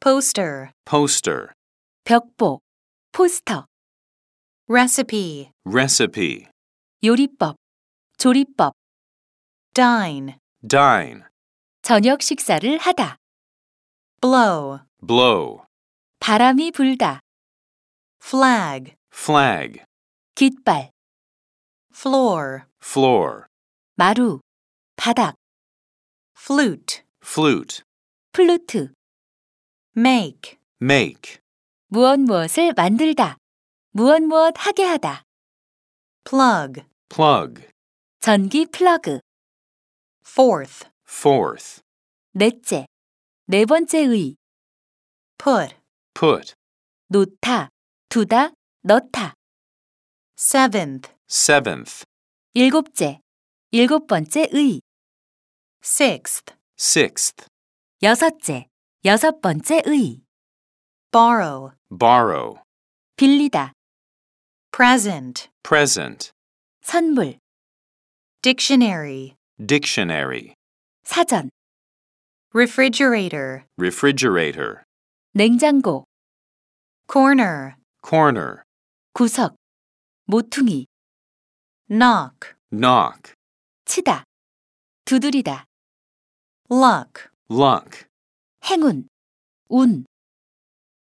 poster, poster, 벽보, 포스터, recipe, recipe, 요리법, 조리법, dine, dine, 저녁 식사를 하다, blow, blow, 바람이 불다, flag, flag, 깃발, floor, floor, 마루, 바닥, flute, flute, 플루트, make, make, 무엇을 만들다, 무엇 하게 하다, plug, plug, 전기 플러그, fourth, fourth, 넷째, 네 번째의, put, put, 놓다, 두다, 넣다, seventh, seventh, 일곱째, 일곱 번째의, sixth, sixth, 여섯째, 여섯 번째의, borrow, borrow, 빌리다, present, present, 선물, dictionary, dictionary, 사전, refrigerator, refrigerator, 냉장고, corner, corner, 구석, 모퉁이, knock, knock, 치다, 두드리다, luck, luck, 행운, 운,